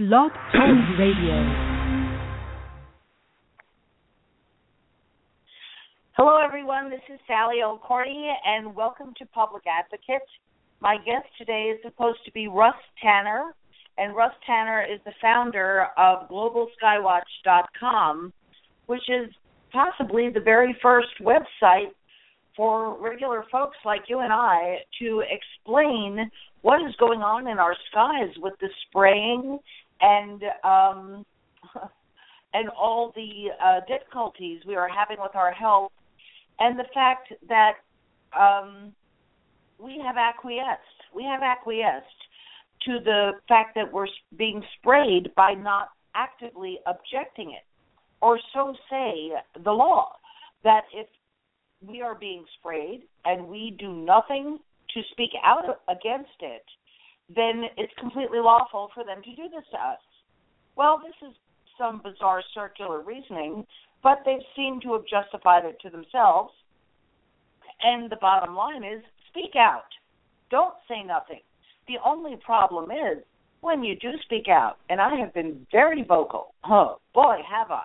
Blog Talk Radio. Hello, everyone. This is Sally O'Corney, and welcome to Public Advocate. My guest today is supposed to be Russ Tanner, and Russ Tanner is the founder of GlobalSkywatch.com, which is possibly the very first website for regular folks like you and I to explain what is going on in our skies with the spraying and all the difficulties we are having with our health, and the fact that we have acquiesced. We have acquiesced to the fact that we're being sprayed by not actively objecting it, or so say the law, that if we are being sprayed and we do nothing to speak out against it, then it's completely lawful for them to do this to us. Well, this is some bizarre circular reasoning, but they seem to have justified it to themselves. And the bottom line is, speak out. Don't say nothing. The only problem is when you do speak out, and I have been very vocal. Oh, boy, have I.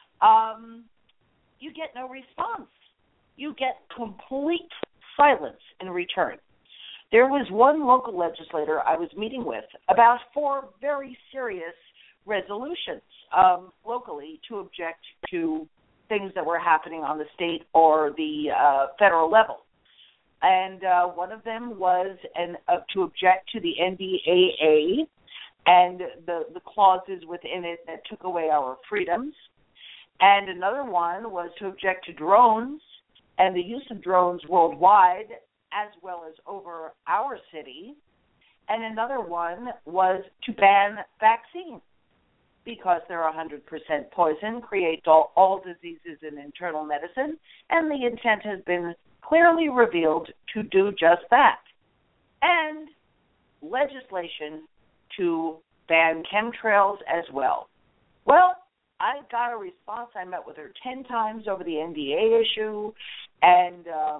You get no response. You get complete silence in return. There was one local legislator I was meeting with about 4 very serious resolutions locally to object to things that were happening on the state or the federal level. And one of them was to object to the NDAA and the clauses within it that took away our freedoms. And another one was to object to drones and the use of drones worldwide as well as over our city. And another one was to ban vaccines because they're 100% poison, create all diseases in internal medicine, and the intent has been clearly revealed to do just that. And legislation to ban chemtrails as well. Well, I got a response. I met with her 10 times over the NDA issue, and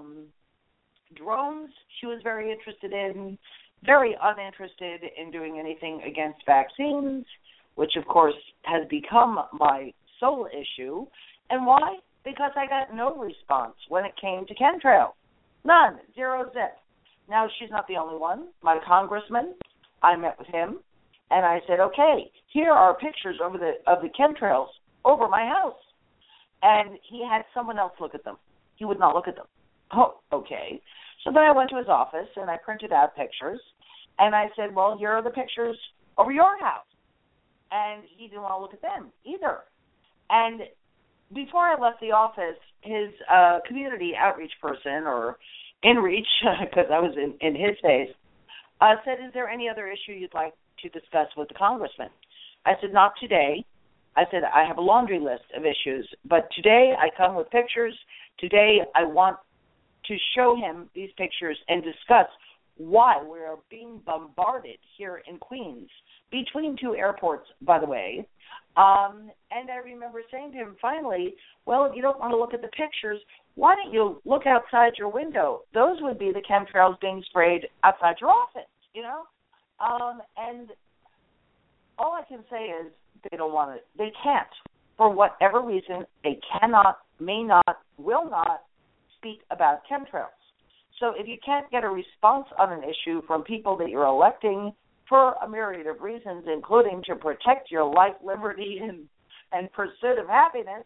drones she was very interested in, very uninterested in doing anything against vaccines, which, of course, has become my sole issue. And why? Because I got no response when it came to chemtrails. None. Zero zip. Now, she's not the only one. My congressman, I met with him, and I said, okay, here are pictures of the chemtrails over my house. And he had someone else look at them. He would not look at them. Oh, okay. So then I went to his office, and I printed out pictures, and I said, well, here are the pictures over your house. And he didn't want to look at them either. And before I left the office, his community outreach person, or InReach, because I was in his face, said, is there any other issue you'd like to discuss with the congressman? I said, not today. I said, I have a laundry list of issues, but today I come with pictures. Today I want to show him these pictures and discuss why we are being bombarded here in Queens, between 2 airports, by the way. And I remember saying to him finally, well, if you don't want to look at the pictures, why don't you look outside your window? Those would be the chemtrails being sprayed outside your office, you know? And all I can say is they don't want it. They can't. For whatever reason, they cannot, may not, will not speak about chemtrails. So if you can't get a response on an issue from people that you're electing for a myriad of reasons, including to protect your life, liberty, and pursuit of happiness,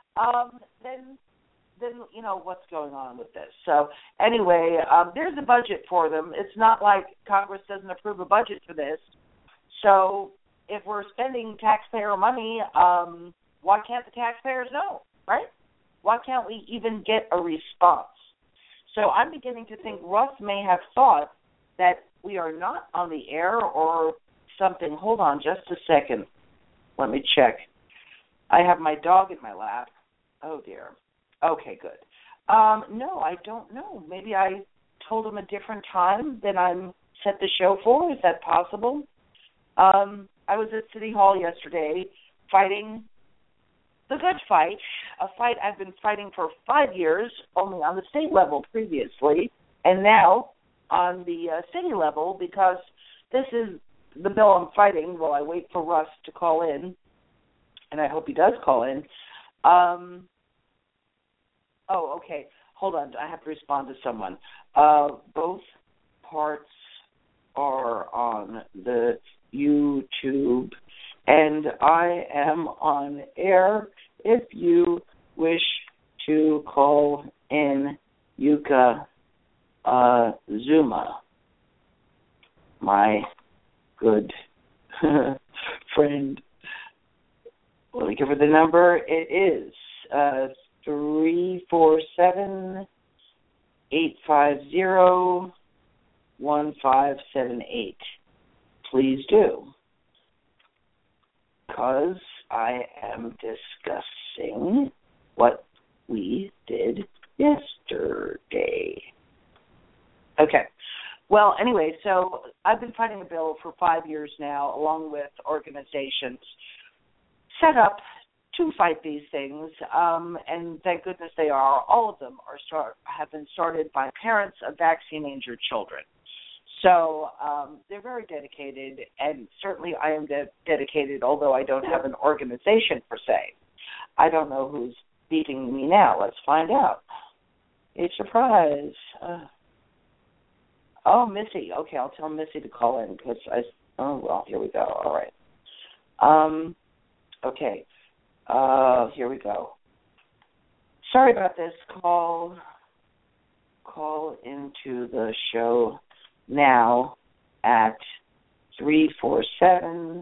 then you know what's going on with this. So anyway, there's a budget for them. It's not like Congress doesn't approve a budget for this. So if we're spending taxpayer money, why can't the taxpayers know, right? Why can't we even get a response? So I'm beginning to think Russ may have thought that we are not on the air or something. Hold on just a second. Let me check. I have my dog in my lap. Oh, dear. Okay, good. No, I don't know. Maybe I told him a different time than I'm set the show for. Is that possible? I was at City Hall yesterday fighting the good fight, a fight I've been fighting for 5 years, only on the state level previously, and now on the city level, because this is the bill I'm fighting while I wait for Russ to call in, and I hope he does call in. Okay. Hold on. I have to respond to someone. Both parts are on the YouTube, and I am on air. If you wish to call in, Yuka Zuma, my good friend. Let me give her the number. It is 347-850-1578. Please do. Because I am discussing what we did yesterday. Okay. Well, anyway, so I've been fighting a bill for 5 years now, along with organizations set up to fight these things, and thank goodness they are. All of them have been started by parents of vaccine-injured children. So they're very dedicated, and certainly I am dedicated, although I don't have an organization per se. I don't know who's beating me now. Let's find out. A surprise. Missy. Okay, I'll tell Missy to call in because here we go. All right. Okay. Here we go. Sorry about this. Call into the show now at 347-850-1578.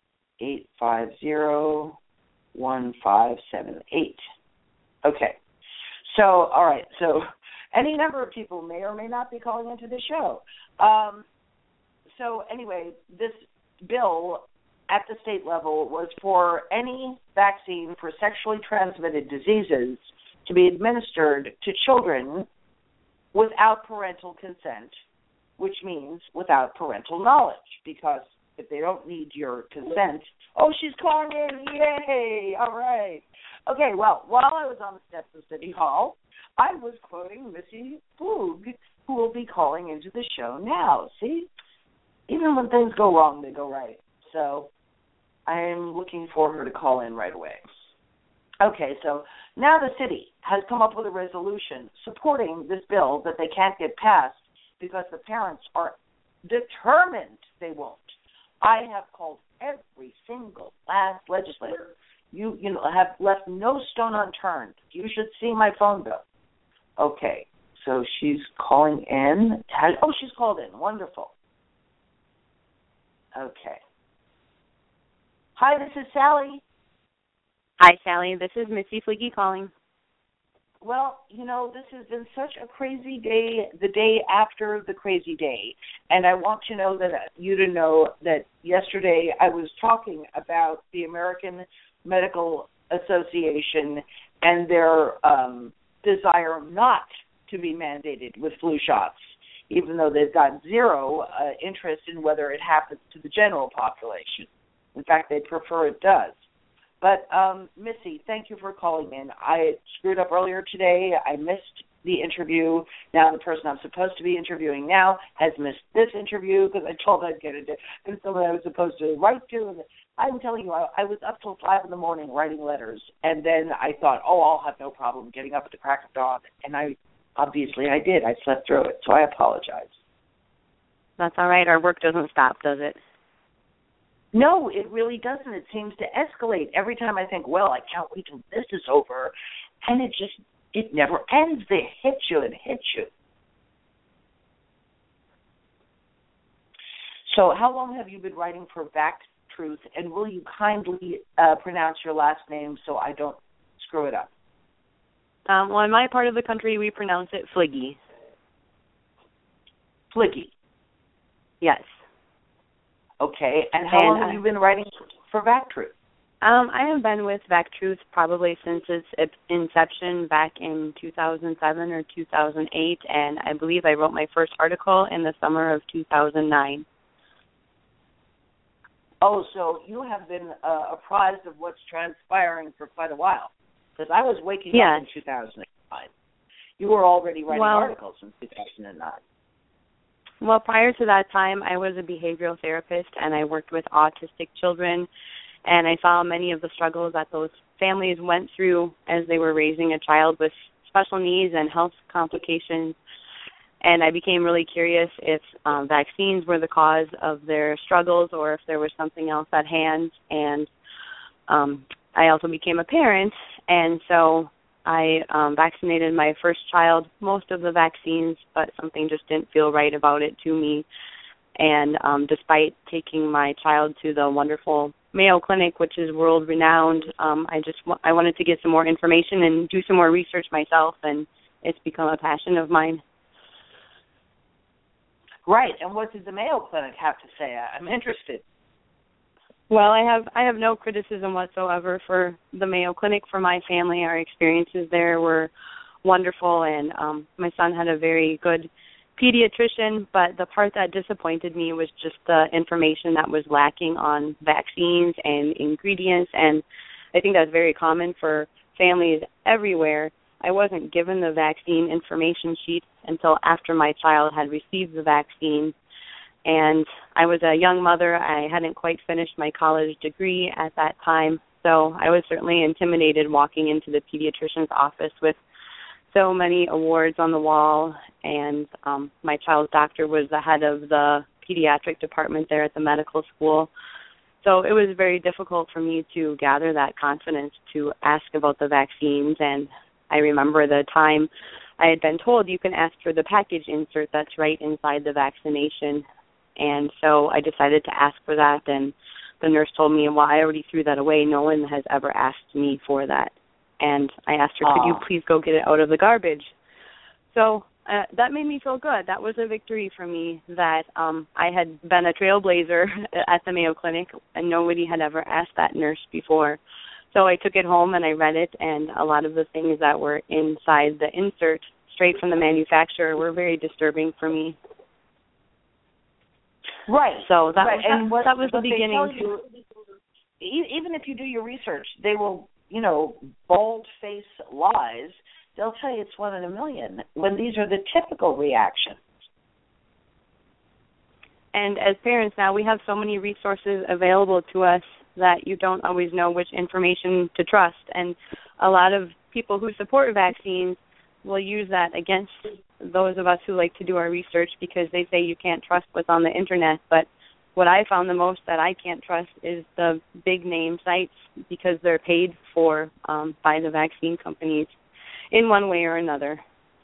Okay. So, all right. So, any number of people may or may not be calling into the show. So, anyway, this bill at the state level was for any vaccine for sexually transmitted diseases to be administered to children without parental consent, which means without parental knowledge, because if they don't need your consent, she's calling in, yay, all right. Okay, well, while I was on the steps of City Hall, I was quoting Missy Flug, who will be calling into the show now. See, even when things go wrong, they go right. So I'm looking for her to call in right away. Okay, so now the city has come up with a resolution supporting this bill that they can't get passed because the parents are determined they won't. I have called every single last legislator. You have left no stone unturned. You should see my phone bill. Okay, so she's calling in. She's called in. Wonderful. Okay. Hi, this is Sally. Hi, Sally. This is Missy Fliggy calling. Well, this has been such a crazy day, the day after the crazy day. And I want you to know that yesterday I was talking about the American Medical Association and their desire not to be mandated with flu shots, even though they've got zero interest in whether it happens to the general population. In fact, they prefer it does. But, Missy, thank you for calling in. I screwed up earlier today. I missed the interview. Now the person I'm supposed to be interviewing now has missed this interview because I told I'd get it. And someone I was supposed to write to. And I'm telling you, I was up till 5 in the morning writing letters. And then I thought, I'll have no problem getting up at the crack of dawn. And I did. I slept through it. So I apologize. That's all right. Our work doesn't stop, does it? No, it really doesn't. It seems to escalate every time I think, I can't wait till this is over. And it never ends. They hit you and hit you. So how long have you been writing for Vax Truth? And will you kindly pronounce your last name so I don't screw it up? Well, in my part of the country, we pronounce it Fliggy. Fliggy? Yes. Okay, and how long have you been writing for Vax Truth? I have been with Vax Truth probably since its inception back in 2007 or 2008, and I believe I wrote my first article in the summer of 2009. Oh, so you have been apprised of what's transpiring for quite a while, because I was waking up in 2009. You were already writing articles in 2009. Well, prior to that time, I was a behavioral therapist, and I worked with autistic children, and I saw many of the struggles that those families went through as they were raising a child with special needs and health complications. And I became really curious if vaccines were the cause of their struggles or if there was something else at hand. And I also became a parent, and so I vaccinated my first child, most of the vaccines, but something just didn't feel right about it to me. And despite taking my child to the wonderful Mayo Clinic, which is world-renowned, I wanted to get some more information and do some more research myself, and it's become a passion of mine. Right, and what did the Mayo Clinic have to say? I'm interested. Well, I have no criticism whatsoever for the Mayo Clinic, for my family. Our experiences there were wonderful, and my son had a very good pediatrician, but the part that disappointed me was just the information that was lacking on vaccines and ingredients, and I think that's very common for families everywhere. I wasn't given the vaccine information sheet until after my child had received the vaccine, and I was a young mother. I hadn't quite finished my college degree at that time, so I was certainly intimidated walking into the pediatrician's office with so many awards on the wall, and my child's doctor was the head of the pediatric department there at the medical school. So it was very difficult for me to gather that confidence to ask about the vaccines, and I remember the time I had been told you can ask for the package insert that's right inside the vaccination, and so I decided to ask for that, and the nurse told me, well, I already threw that away. No one has ever asked me for that. And I asked her, could you please go get it out of the garbage? So that made me feel good. That was a victory for me, that I had been a trailblazer at the Mayo Clinic, and nobody had ever asked that nurse before. So I took it home and I read it, and a lot of the things that were inside the insert, straight from the manufacturer, were very disturbing for me. Right. So that right. that was the beginning. You, even if you do your research, they will, bold-face lies. They'll tell you it's 1 in a million, when these are the typical reactions. And as parents now, we have so many resources available to us that you don't always know which information to trust. And a lot of people who support vaccines will use that against those of us who like to do our research, because they say you can't trust what's on the Internet. But what I found the most that I can't trust is the big name sites, because they're paid for by the vaccine companies in one way or another.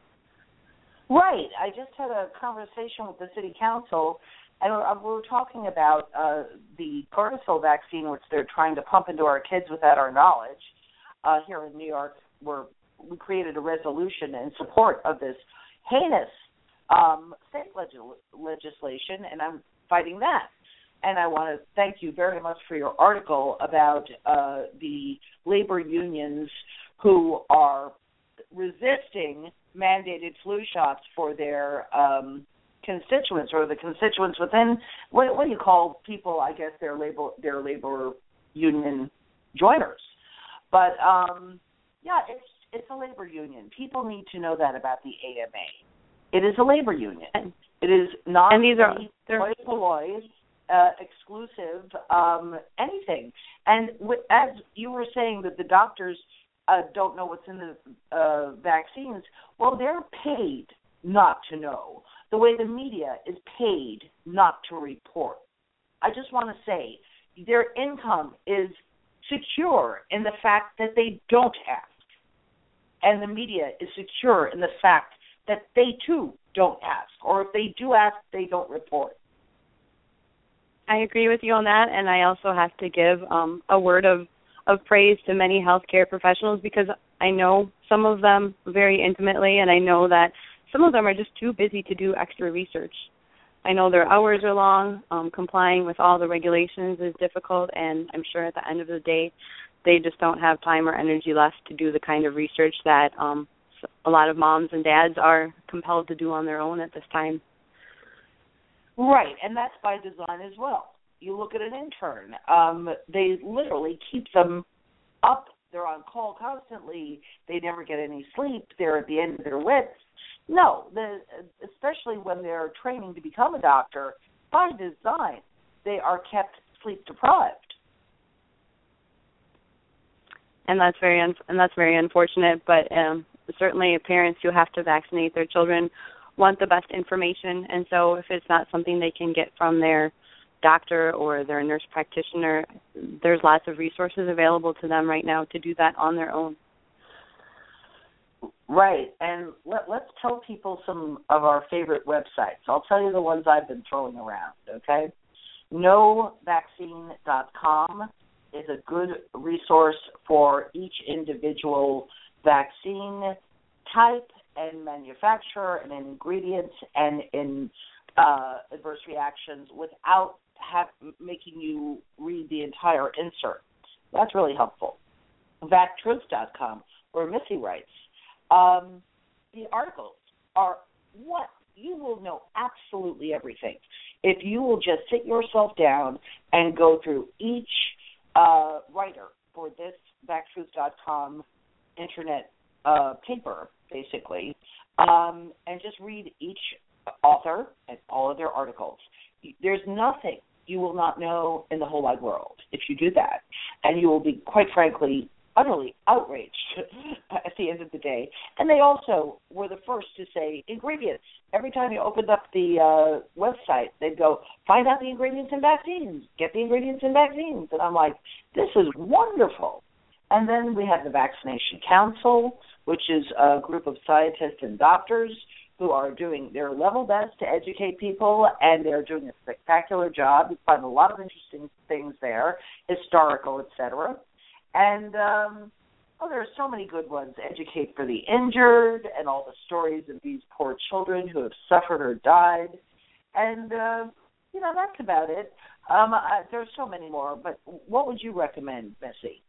Right. I just had a conversation with the city council, and we were talking about the Gardasil vaccine, which they're trying to pump into our kids without our knowledge. Here in New York, we created a resolution in support of this heinous state legislation, and I'm fighting that. And I want to thank you very much for your article about the labor unions who are resisting mandated flu shots for their constituents, or the constituents within, what do you call people, I guess, their labor union joiners. But, it's a labor union. People need to know that about the AMA. It is a labor union. It is not employees, exclusive, anything. And as you were saying that the doctors don't know what's in the vaccines, well, they're paid not to know, the way the media is paid not to report. I just want to say their income is secure in the fact that they don't ask, and the media is secure in the fact that they, too, don't ask, or if they do ask, they don't report. I agree with you on that, and I also have to give a word of praise to many healthcare professionals, because I know some of them very intimately, and I know that some of them are just too busy to do extra research. I know their hours are long, complying with all the regulations is difficult, and I'm sure at the end of the day they just don't have time or energy left to do the kind of research that a lot of moms and dads are compelled to do on their own at this time. Right, and that's by design as well. You look at an intern, they literally keep them up. They're on call constantly. They never get any sleep. They're at the end of their wits. No, especially when they're training to become a doctor, by design, they are kept sleep deprived. And that's very unfortunate. But certainly, parents who have to vaccinate their children want the best information, and so if it's not something they can get from their doctor or their nurse practitioner, there's lots of resources available to them right now to do that on their own. Right, and let's tell people some of our favorite websites. I'll tell you the ones I've been throwing around, okay? NoVaccine.com is a good resource for each individual vaccine type and manufacturer and ingredients and in adverse reactions without making you read the entire insert. That's really helpful. VacTruth.com, where Missy writes. The articles are what you will know absolutely everything if you will just sit yourself down and go through each writer for this VacTruth.com internet paper, basically, and just read each author and all of their articles. There's nothing you will not know in the whole wide world if you do that, and you will be, quite frankly, utterly outraged at the end of the day. And they also were the first to say ingredients. Every time you opened up the website, they'd go, find out the ingredients in vaccines, get the ingredients in vaccines. And I'm like, this is wonderful. And then we have the Vaccination Council, which is a group of scientists and doctors who are doing their level best to educate people, and they're doing a spectacular job. You find a lot of interesting things there, historical, etc. And, there are so many good ones. Educate for the Injured, and all the stories of these poor children who have suffered or died. And, that's about it. There's so many more, but what would you recommend, Missy?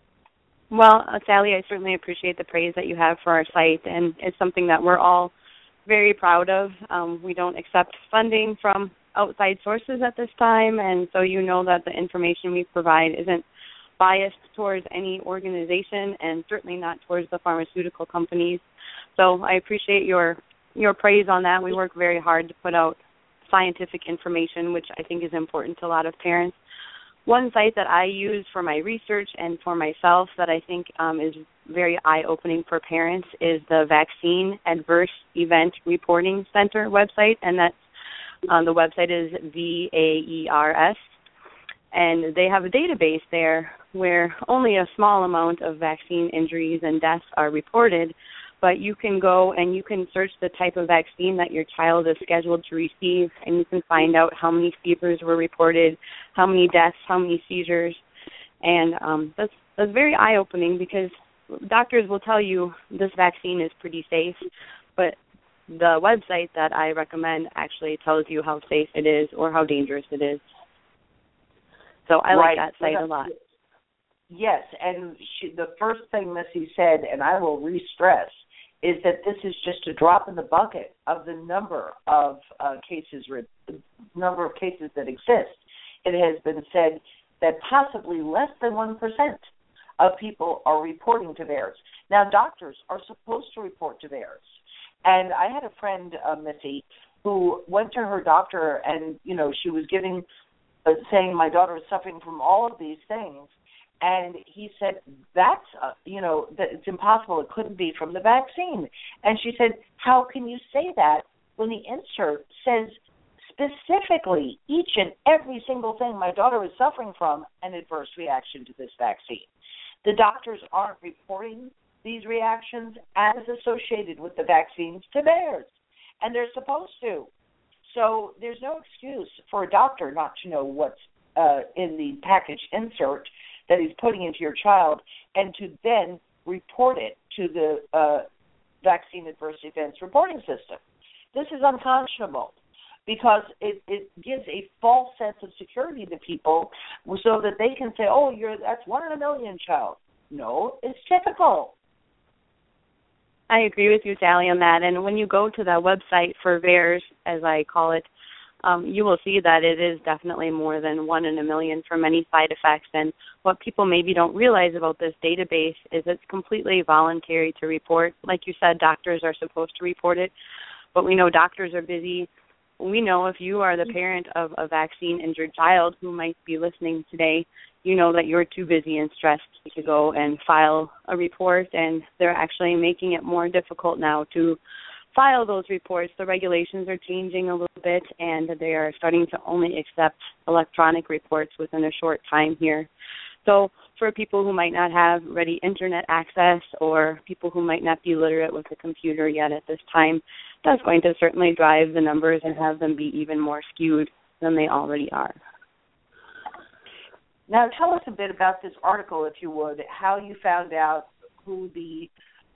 Well, Sally, I certainly appreciate the praise that you have for our site, and it's something that we're all very proud of. We don't accept funding from outside sources at this time, and so you know that the information we provide isn't biased towards any organization and certainly not towards the pharmaceutical companies. So I appreciate your praise on that. We work very hard to put out scientific information, which I think is important to a lot of parents. One site that I use for my research and for myself that I think is very eye-opening for parents is the Vaccine Adverse Event Reporting Center website, and that's the website is VAERS. And they have a database there where only a small amount of vaccine injuries and deaths are reported, but you can go and you can search the type of vaccine that your child is scheduled to receive, and you can find out how many fevers were reported, how many deaths, how many seizures. And that's very eye-opening because doctors will tell you this vaccine is pretty safe, but the website that I recommend actually tells you how safe it is or how dangerous it is. So I like that site a lot. Yes, and the first thing Missy said, and I will re-stress, is that this is just a drop in the bucket of the number of cases that exist. It has been said that possibly less than 1% of people are reporting to VAERS. Now, doctors are supposed to report to VAERS. And I had a friend, Missy, who went to her doctor and, she was saying my daughter is suffering from all of these things. And he said, that it's impossible. It couldn't be from the vaccine. And she said, how can you say that when the insert says specifically each and every single thing my daughter is suffering from an adverse reaction to this vaccine? The doctors aren't reporting these reactions as associated with the vaccines to theirs, and they're supposed to. So there's no excuse for a doctor not to know what's in the package insert that he's putting into your child and to then report it to the Vaccine Adverse Events Reporting System. This is unconscionable because it gives a false sense of security to people so that they can say, that's 1 in a million, child. No, it's typical. I agree with you, Sally, on that. And when you go to the website for VAERS, as I call it, you will see that it is definitely more than 1 in a million for many side effects. And what people maybe don't realize about this database is it's completely voluntary to report. Like you said, doctors are supposed to report it, but we know doctors are busy. We know if you are the parent of a vaccine-injured child who might be listening today, you know that you're too busy and stressed to go and file a report, and they're actually making it more difficult now to file those reports. The regulations are changing a little bit, and they are starting to only accept electronic reports within a short time here. So for people who might not have ready internet access or people who might not be literate with a computer yet at this time, that's going to certainly drive the numbers and have them be even more skewed than they already are. Now tell us a bit about this article, if you would, how you found out which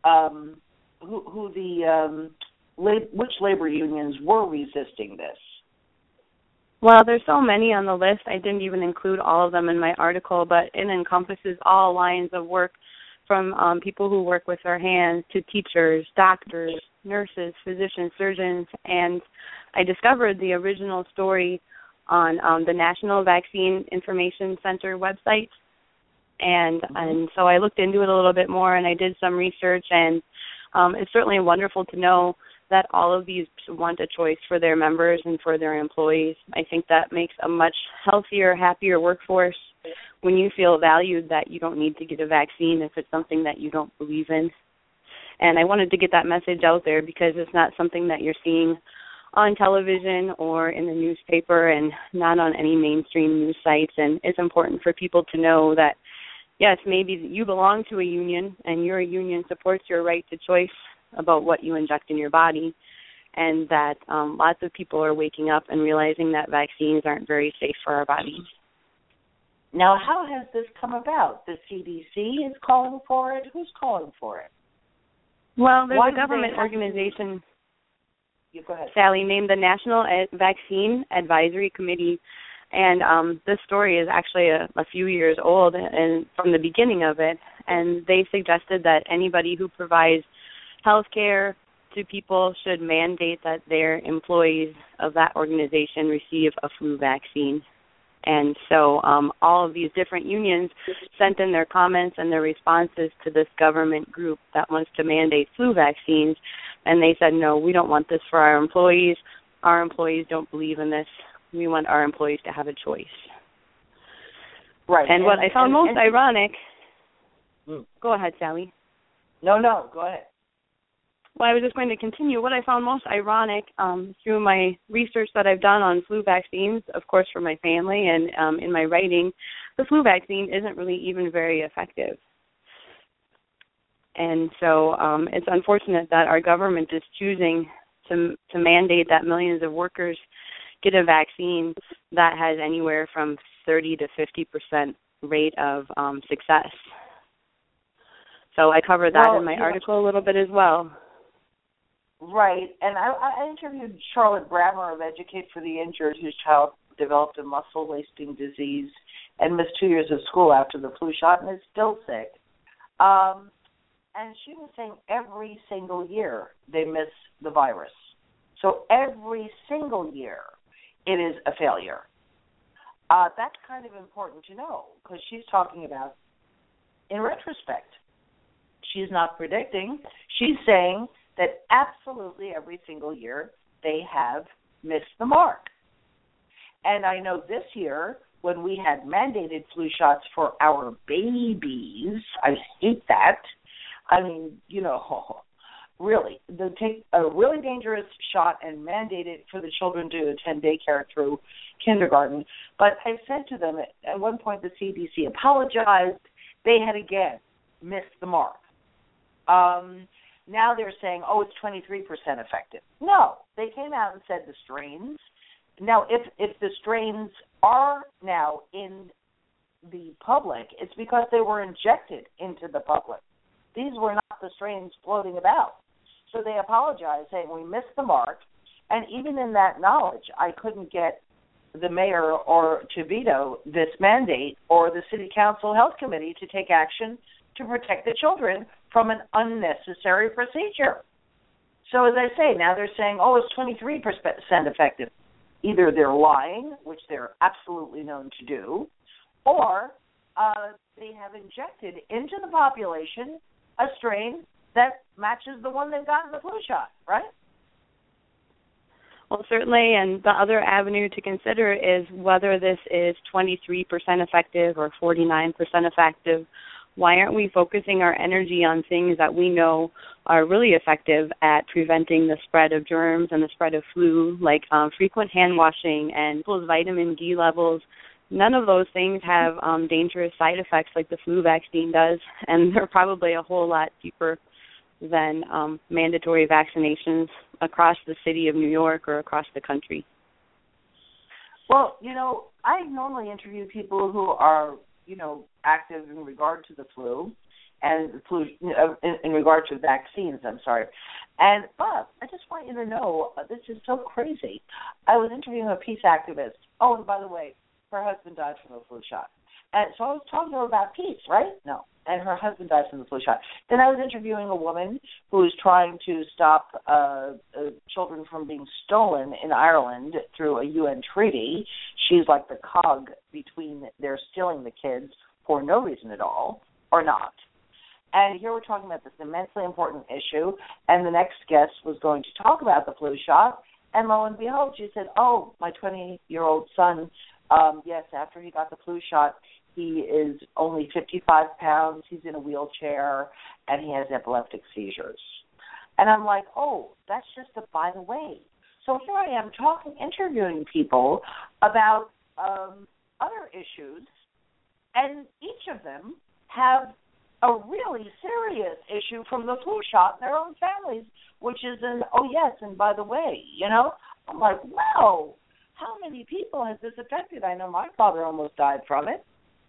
labor unions were resisting this. Well, there's so many on the list. I didn't even include all of them in my article, but it encompasses all lines of work from people who work with their hands to teachers, doctors, nurses, physicians, surgeons, and I discovered the original story on the National Vaccine Information Center website, and so I looked into it a little bit more, and I did some research, and it's certainly wonderful to know that all of these want a choice for their members and for their employees. I think that makes a much healthier, happier workforce when you feel valued, that you don't need to get a vaccine if it's something that you don't believe in. And I wanted to get that message out there because it's not something that you're seeing on television or in the newspaper and not on any mainstream news sites. And it's important for people to know that, yes, maybe you belong to a union and your union supports your right to choice about what you inject in your body, and that lots of people are waking up and realizing that vaccines aren't very safe for our bodies. Now, how has this come about? The CDC is calling for it? Who's calling for it? Well, there's a government organization, go ahead, Sally, named the National Vaccine Advisory Committee, and this story is actually a few years old and from the beginning of it, and they suggested that anybody who provides health care to people should mandate that their employees of that organization receive a flu vaccine. And so all of these different unions sent in their comments and their responses to this government group that wants to mandate flu vaccines, and they said, no, we don't want this for our employees. Our employees don't believe in this. We want our employees to have a choice. Right. And what I found most ironic... Go ahead, Sally. No, go ahead. Well, I was just going to continue. What I found most ironic through my research that I've done on flu vaccines, of course for my family and in my writing, the flu vaccine isn't really even very effective. And so it's unfortunate that our government is choosing to mandate that millions of workers get a vaccine that has anywhere from 30 to 50% rate of success. So I covered that in my article a little bit as well. Right, and I interviewed Charlotte Brammer of Educate for the Injured, whose child developed a muscle wasting disease and missed 2 years of school after the flu shot and is still sick. And she was saying every single year they miss the virus. So every single year it is a failure. That's kind of important to know because she's talking about in retrospect. She's not predicting. She's saying that absolutely every single year they have missed the mark. And I know this year when we had mandated flu shots for our babies, I hate that. I mean, really, they take a really dangerous shot and mandate it for the children to attend daycare through kindergarten. But I said to them at one point the CDC apologized. They had again missed the mark. Now they're saying, it's 23% effective. No, they came out and said the strains. Now, if the strains are now in the public, it's because they were injected into the public. These were not the strains floating about. So they apologized, saying we missed the mark. And even in that knowledge, I couldn't get the mayor or to veto this mandate or the city council health committee to take action to protect the children from an unnecessary procedure. So as I say, now they're saying, it's 23% effective. either they're lying, which they're absolutely known to do, or they have injected into the population a strain that matches the one they've got in the flu shot, right? Well, certainly, and the other avenue to consider is whether this is 23% effective or 49% effective. Why aren't we focusing our energy on things that we know are really effective at preventing the spread of germs and the spread of flu, like frequent hand washing and vitamin D levels? None of those things have dangerous side effects like the flu vaccine does, and they're probably a whole lot cheaper than mandatory vaccinations across the city of New York or across the country. Well, I normally interview people who are, active in regard to the flu and the flu, in regard to vaccines, but I just want you to know, this is so crazy. I was interviewing a peace activist. Oh, and by the way, her husband died from the flu shot. And so I was talking to her about peace, right? No. And her husband died from the flu shot. Then I was interviewing a woman who is trying to stop children from being stolen in Ireland through a UN treaty. She's like the cog between their stealing the kids for no reason at all or not. And here we're talking about this immensely important issue, and the next guest was going to talk about the flu shot, and lo and behold, she said, oh, my 20-year-old son, yes, after he got the flu shot, he is only 55 pounds, he's in a wheelchair, and he has epileptic seizures. And I'm like, oh, that's just a by the way. So here I am interviewing people about other issues, and each of them have a really serious issue from the flu shot in their own families, which is oh, yes, and by the way, I'm like, wow, how many people has this affected? I know my father almost died from it.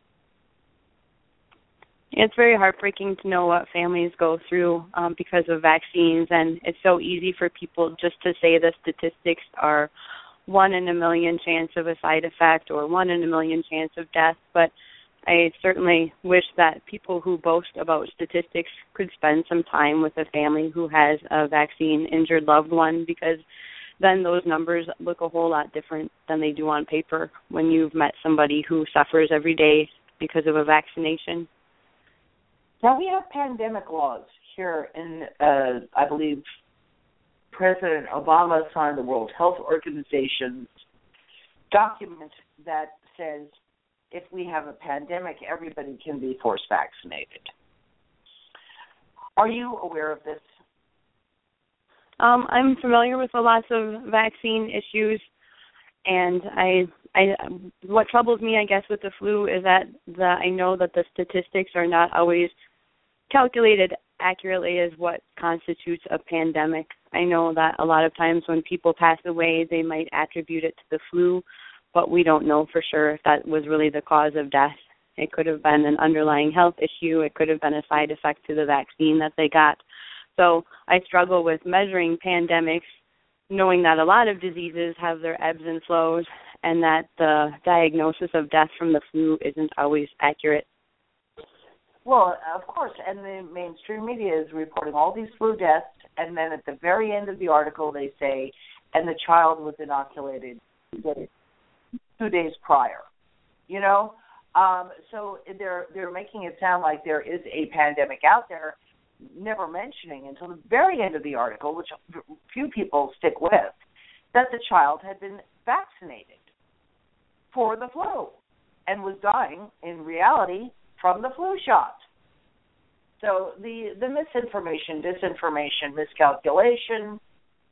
It's very heartbreaking to know what families go through because of vaccines, and it's so easy for people just to say the statistics are 1 in a million chance of a side effect or 1 in a million chance of death, but I certainly wish that people who boast about statistics could spend some time with a family who has a vaccine-injured loved one, because then those numbers look a whole lot different than they do on paper when you've met somebody who suffers every day because of a vaccination. Now, we have pandemic laws here in, I believe, President Obama signed the World Health Organization's document that says if we have a pandemic, everybody can be force vaccinated. Are you aware of this? I'm familiar with the lots of vaccine issues, and what troubles me, I guess, with the flu is that I know that the statistics are not always calculated accurately as what constitutes a pandemic. I know that a lot of times when people pass away, they might attribute it to the flu, but we don't know for sure if that was really the cause of death. It could have been an underlying health issue. It could have been a side effect to the vaccine that they got. So I struggle with measuring pandemics, knowing that a lot of diseases have their ebbs and flows, and that the diagnosis of death from the flu isn't always accurate. Well, of course, and the mainstream media is reporting all these flu deaths, and then at the very end of the article they say, and the child was inoculated 2 days prior. So they're making it sound like there is a pandemic out there, never mentioning until the very end of the article, which few people stick with, that the child had been vaccinated for the flu and was dying, in reality, from the flu shot. So the misinformation, disinformation, miscalculation,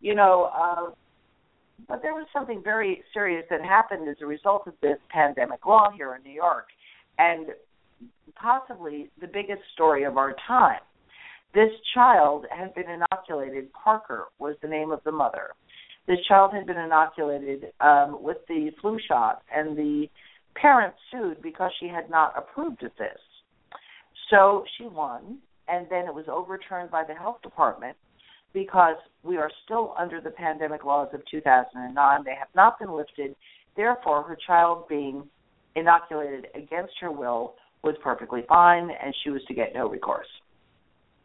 but there was something very serious that happened as a result of this pandemic law here in New York, and possibly the biggest story of our time. This child had been inoculated. Parker was the name of the mother. This child had been inoculated with the flu shot, and the parents sued because she had not approved of this. So she won, and then it was overturned by the health department because we are still under the pandemic laws of 2009. They have not been lifted. Therefore, her child being inoculated against her will was perfectly fine, and she was to get no recourse.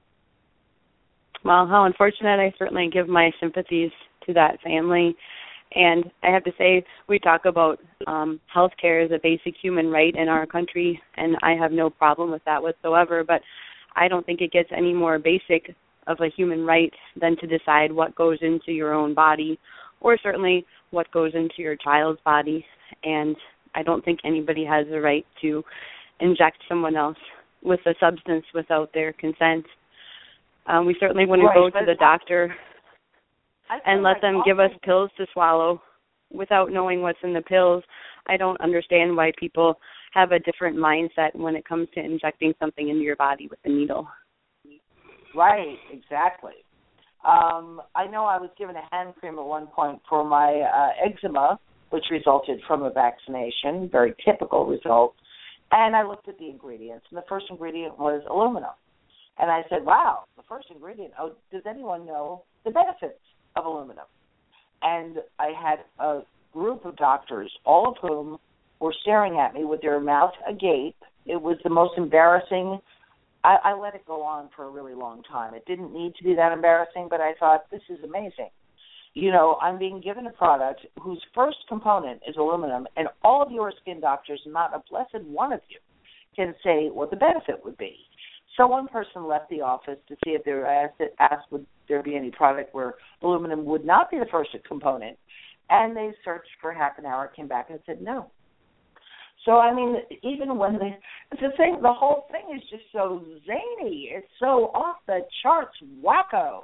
Well, how unfortunate. I certainly give my sympathies to that family. And I have to say, we talk about healthcare as a basic human right in our country, and I have no problem with that whatsoever, but I don't think it gets any more basic of a human right than to decide what goes into your own body, or certainly what goes into your child's body. And I don't think anybody has the right to inject someone else with a substance without their consent. We certainly wouldn't go to the doctor and let them give us pills to swallow without knowing what's in the pills. I don't understand why people have a different mindset when it comes to injecting something into your body with a needle. Right, exactly. I know I was given a hand cream at one point for my eczema, which resulted from a vaccination, very typical result. And I looked at the ingredients, and the first ingredient was aluminum. And I said, wow, the first ingredient, oh, does anyone know the benefits of aluminum? And I had a group of doctors, all of whom were staring at me with their mouth agape. It was the most embarrassing. I let it go on for a really long time. It didn't need to be that embarrassing, but I thought, this is amazing. You know, I'm being given a product whose first component is aluminum, and all of your skin doctors, not a blessed one of you, can say what the benefit would be. So one person left the office to see if they were asked would there be any product where aluminum would not be the first component, and they searched for half an hour, came back and said no. So, I mean, even when the whole thing is just so zany, it's so off the charts wacko,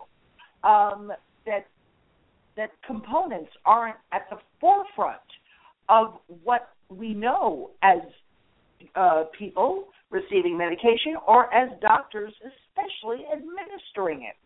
that components aren't at the forefront of what we know as people receiving medication or as doctors, especially administering it.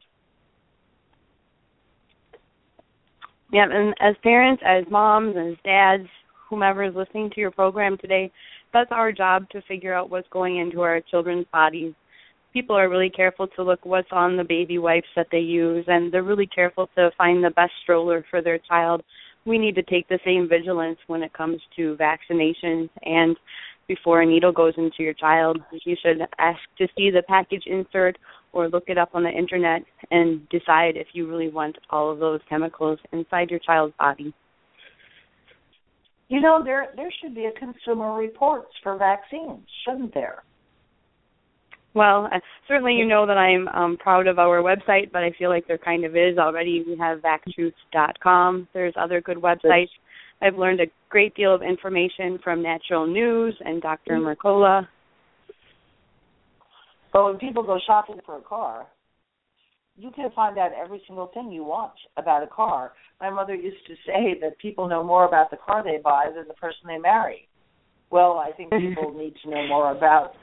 Yeah, and as parents, as moms, as dads, whomever is listening to your program today, that's our job to figure out what's going into our children's bodies. People are really careful to look what's on the baby wipes that they use, and they're really careful to find the best stroller for their child. We need to take the same vigilance when it comes to vaccinations, and before a needle goes into your child, you should ask to see the package insert or look it up on the internet and decide if you really want all of those chemicals inside your child's body. You know, there should be a Consumer Reports for vaccines, shouldn't there? Well, certainly you know that I'm proud of our website, but I feel like there kind of is already. We have vactruth.com. There's other good websites. I've learned a great deal of information from Natural News and Dr. Mercola. But when people go shopping for a car, you can find out every single thing you want about a car. My mother used to say that people know more about the car they buy than the person they marry. Well, I think people need to know more about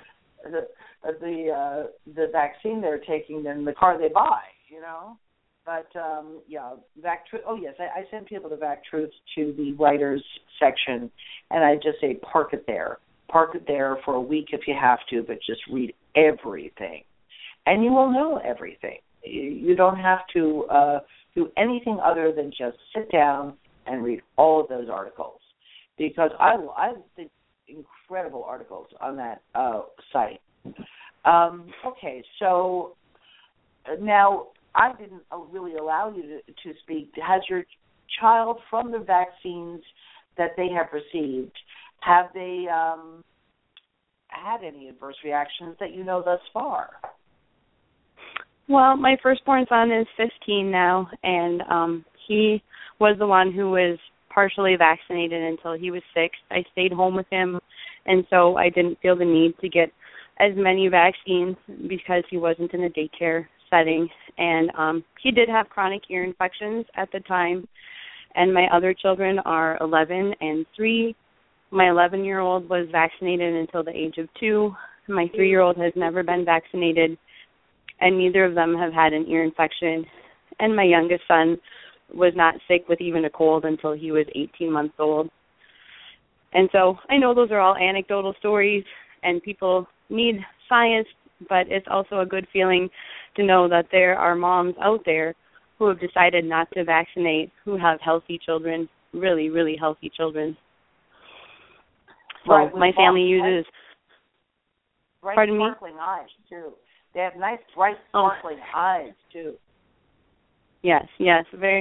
the vaccine they're taking than the car they buy, you know. But, yeah, VacTruth. Oh, yes, I send people to VacTruth to the writers section, and I just say park it there. Park it there for a week if you have to, but just read everything. And you will know everything. You don't have to do anything other than just sit down and read all of those articles, because I think incredible articles on that site. Okay, so now I didn't really allow you to speak. Has your child, from the vaccines that they have received, have they had any adverse reactions that you know thus far? Well, my firstborn son is 15 now, and he was the one who was partially vaccinated until he was 6. I stayed home with him, and so I didn't feel the need to get as many vaccines because he wasn't in a daycare setting. And he did have chronic ear infections at the time, and my other children are 11 and 3. My 11-year-old was vaccinated until the age of 2. My 3-year-old has never been vaccinated, and neither of them have had an ear infection. And my youngest son was not sick with even a cold until he was 18 months old. And so I know those are all anecdotal stories, and people need science, but it's also a good feeling to know that there are moms out there who have decided not to vaccinate, who have healthy children, really, really healthy children. Right, my family uses... Bright Pardon me? sparkling eyes, too. They have nice, bright, sparkling eyes, too. Yes, very,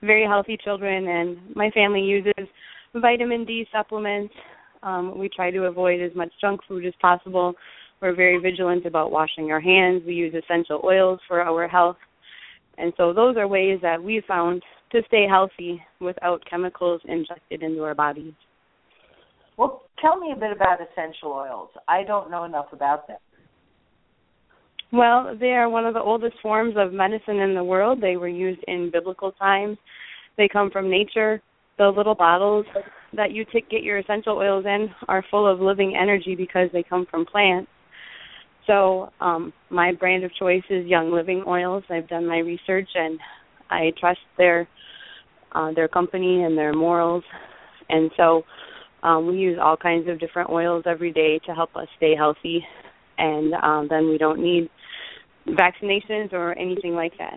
very healthy children, and my family uses vitamin D supplements. We try to avoid as much junk food as possible. We're very vigilant about washing our hands. We use essential oils for our health. And so those are ways that we've found to stay healthy without chemicals injected into our bodies. Well, tell me a bit about essential oils. I don't know enough about them. Well, they are one of the oldest forms of medicine in the world. They were used in biblical times. They come from nature. The little bottles that you get your essential oils in are full of living energy because they come from plants. So my brand of choice is Young Living Oils. I've done my research, and I trust their company and their morals. And so we use all kinds of different oils every day to help us stay healthy, and then we don't need vaccinations or anything like that.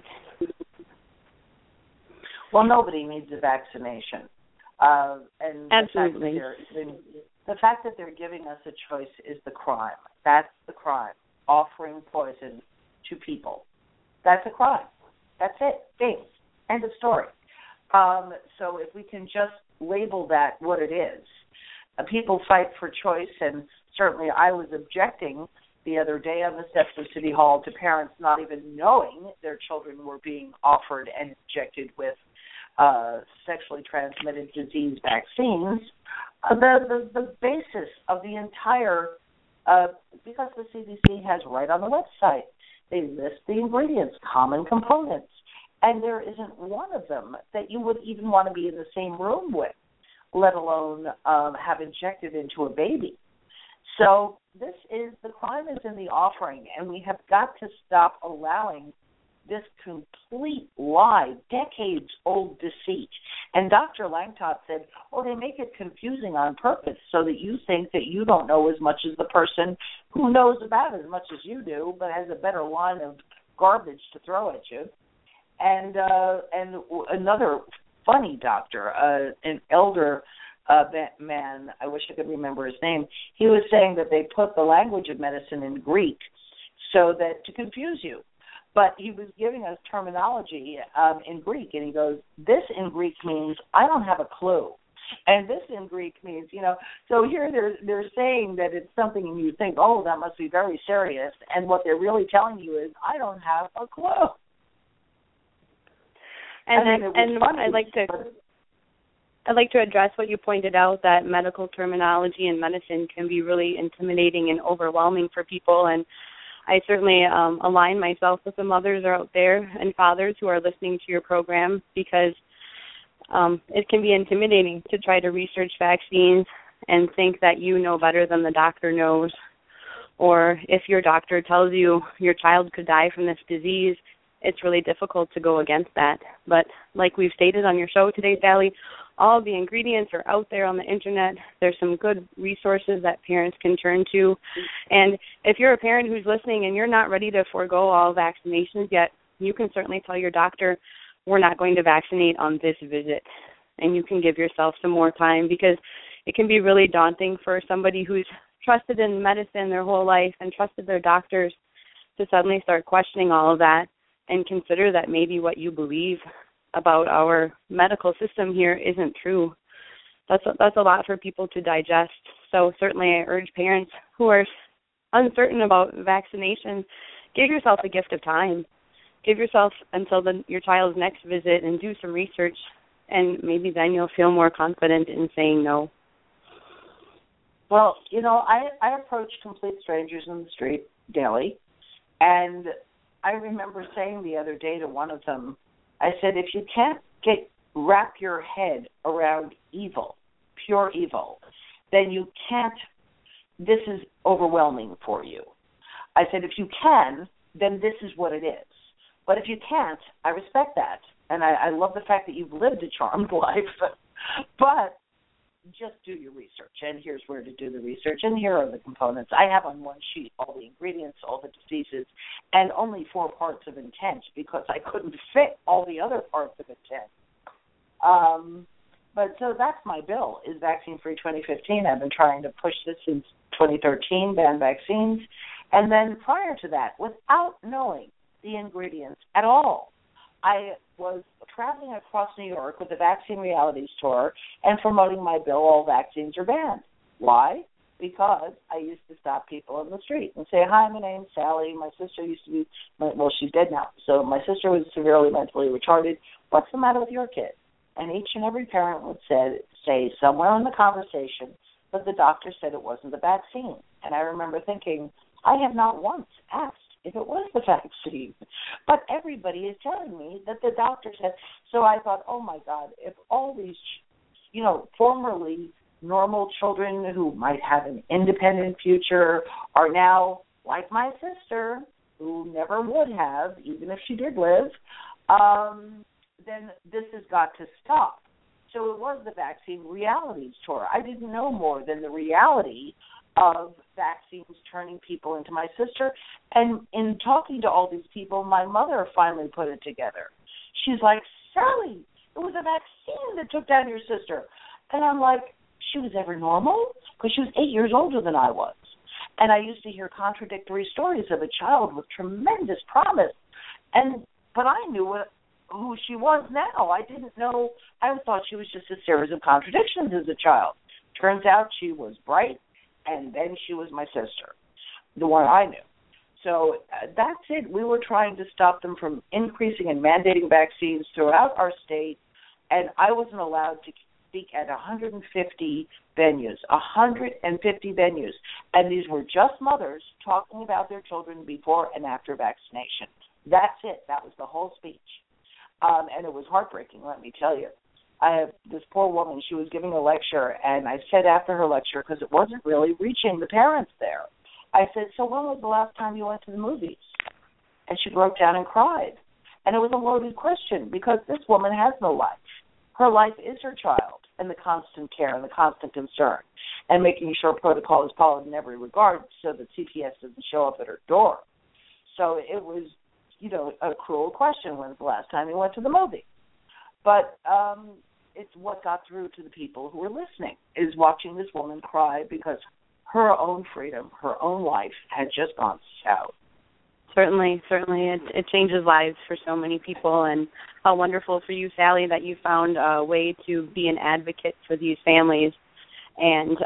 Well, nobody needs a vaccination. And absolutely. The fact that they're giving us a choice is the crime. That's the crime. Offering poison to people. That's a crime. That's it. Bing. End of story. So if we can just label that what it is. People fight for choice, and certainly I was objecting the other day on the steps of City Hall to parents not even knowing their children were being offered and injected with sexually transmitted disease vaccines. The basis of the entire, because the CDC has right on the website, they list the ingredients, common components, and there isn't one of them that you would even want to be in the same room with, let alone have injected into a baby. So the crime is in the offering, and we have got to stop allowing this complete lie, decades-old deceit. And Dr. Langtot said, they make it confusing on purpose so that you think that you don't know as much as the person who knows about as much as you do, but has a better line of garbage to throw at you. And another funny doctor, an elder man, I wish I could remember his name, he was saying that they put the language of medicine in Greek so that to confuse you. But he was giving us terminology in Greek, and he goes, this in Greek means I don't have a clue. And this in Greek means, so here they're saying that it's something and you think, that must be very serious. And what they're really telling you is, I don't have a clue. I'd like to address what you pointed out, that medical terminology and medicine can be really intimidating and overwhelming for people. And I certainly align myself with the mothers out there and fathers who are listening to your program, because it can be intimidating to try to research vaccines and think that you know better than the doctor knows. Or if your doctor tells you your child could die from this disease, it's really difficult to go against that. But like we've stated on your show today, Sally, all the ingredients are out there on the Internet. There's some good resources that parents can turn to. And if you're a parent who's listening and you're not ready to forego all vaccinations yet, you can certainly tell your doctor, we're not going to vaccinate on this visit. And you can give yourself some more time, because it can be really daunting for somebody who's trusted in medicine their whole life and trusted their doctors to suddenly start questioning all of that and consider that maybe what you believe about our medical system here isn't true. That's a lot for people to digest. So certainly I urge parents who are uncertain about vaccination, give yourself a gift of time. Give yourself until your child's next visit and do some research, and maybe then you'll feel more confident in saying no. Well, I approach complete strangers in the street daily, and I remember saying the other day to one of them, I said, if you can't wrap your head around evil, pure evil, then you can't, this is overwhelming for you. I said, if you can, then this is what it is. But if you can't, I respect that. And I love the fact that you've lived a charmed life. But just do your research, and here's where to do the research, and here are the components. I have on one sheet all the ingredients, all the diseases, and only 4 parts of intent, because I couldn't fit all the other parts of intent. But so that's my bill, is Vaccine Free 2015. I've been trying to push this since 2013, ban vaccines. And then prior to that, without knowing the ingredients at all, I was traveling across New York with the Vaccine Realities Tour and promoting my bill, All Vaccines Are Banned. Why? Because I used to stop people in the street and say, hi, my name's Sally. My sister used to be, well, she's dead now. So my sister was severely mentally retarded. What's the matter with your kid? And each and every parent would say somewhere in the conversation that the doctor said it wasn't the vaccine. And I remember thinking, I have not once asked if it was the vaccine. But everybody is telling me that the doctor said. So I thought, oh, my God, if all these, formerly normal children who might have an independent future are now, like my sister, who never would have, even if she did live, then this has got to stop. So it was the Vaccine Realities Tour. I didn't know more than the reality of vaccines turning people into my sister. And in talking to all these people, my mother finally put it together. She's like, Sally, it was a vaccine that took down your sister. And I'm like, she was ever normal? Because she was 8 years older than I was. And I used to hear contradictory stories of a child with tremendous promise. But I knew who she was now. I didn't know. I thought she was just a series of contradictions as a child. Turns out she was bright, and then she was my sister, the one I knew. So that's it. We were trying to stop them from increasing and mandating vaccines throughout our state, and I wasn't allowed to speak at 150 venues, 150 venues. And these were just mothers talking about their children before and after vaccination. That's it. That was the whole speech. And it was heartbreaking, let me tell you. I have this poor woman, she was giving a lecture, and I said after her lecture, because it wasn't really reaching the parents there, I said, so when was the last time you went to the movies? And she broke down and cried. And it was a loaded question, because this woman has no life. Her life is her child, and the constant care and the constant concern, and making sure protocol is followed in every regard so that CPS doesn't show up at her door. So it was, a cruel question, when's the last time you went to the movie? But it's what got through to the people who were listening, is watching this woman cry because her own freedom, her own life had just gone south. Certainly. It changes lives for so many people, and how wonderful for you, Sally, that you found a way to be an advocate for these families. And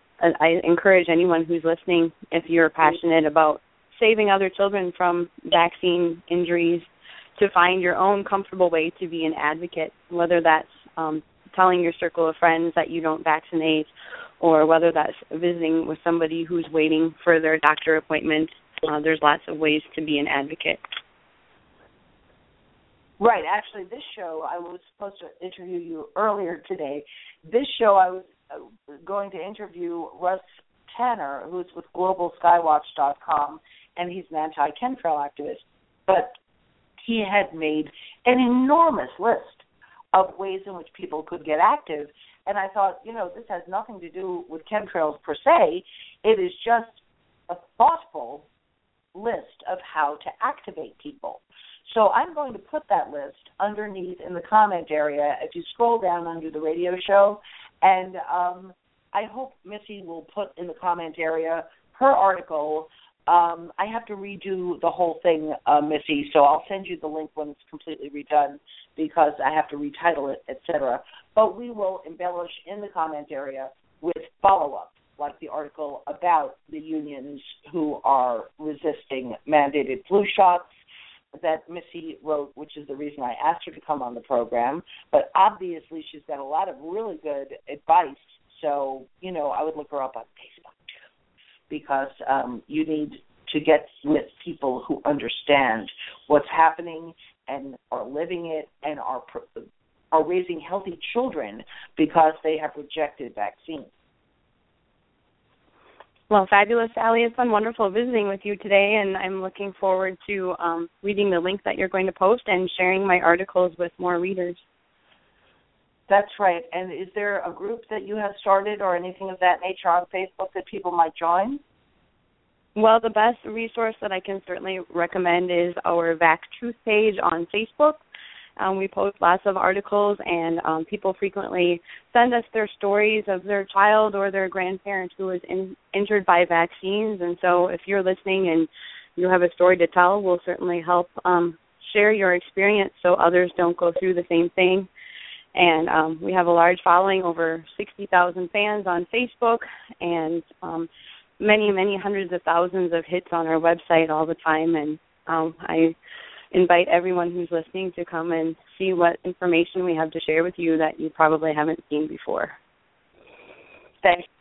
I encourage anyone who's listening, if you're passionate about saving other children from vaccine injuries, to find your own comfortable way to be an advocate, whether that's telling your circle of friends that you don't vaccinate, or whether that's visiting with somebody who's waiting for their doctor appointment. There's lots of ways to be an advocate. Right. Actually, this show, I was supposed to interview you earlier today. This show, I was going to interview Russ Tanner, who's with GlobalSkywatch.com, and he's an anti-chemtrail activist. But he had made an enormous list of ways in which people could get active. And I thought, this has nothing to do with chemtrails per se. It is just a thoughtful list of how to activate people. So I'm going to put that list underneath in the comment area if you scroll down under the radio show. And I hope Missy will put in the comment area her article. I have to redo the whole thing, Missy, so I'll send you the link when it's completely redone because I have to retitle it, etc. But we will embellish in the comment area with follow-up, like the article about the unions who are resisting mandated flu shots that Missy wrote, which is the reason I asked her to come on the program. But obviously she's got a lot of really good advice, so, I would look her up on Facebook too, because you need to get with people who understand what's happening and are living it and are raising healthy children because they have rejected vaccines. Well, fabulous, Sally. It's been wonderful visiting with you today, and I'm looking forward to reading the link that you're going to post and sharing my articles with more readers. That's right. And is there a group that you have started or anything of that nature on Facebook that people might join? Well, the best resource that I can certainly recommend is our Vax Truth page on Facebook. We post lots of articles, and people frequently send us their stories of their child or their grandparent who was injured by vaccines. And so if you're listening and you have a story to tell, we'll certainly help share your experience so others don't go through the same thing. And we have a large following, over 60,000 fans on Facebook, and many, many hundreds of thousands of hits on our website all the time. And I invite everyone who's listening to come and see what information we have to share with you that you probably haven't seen before. Thanks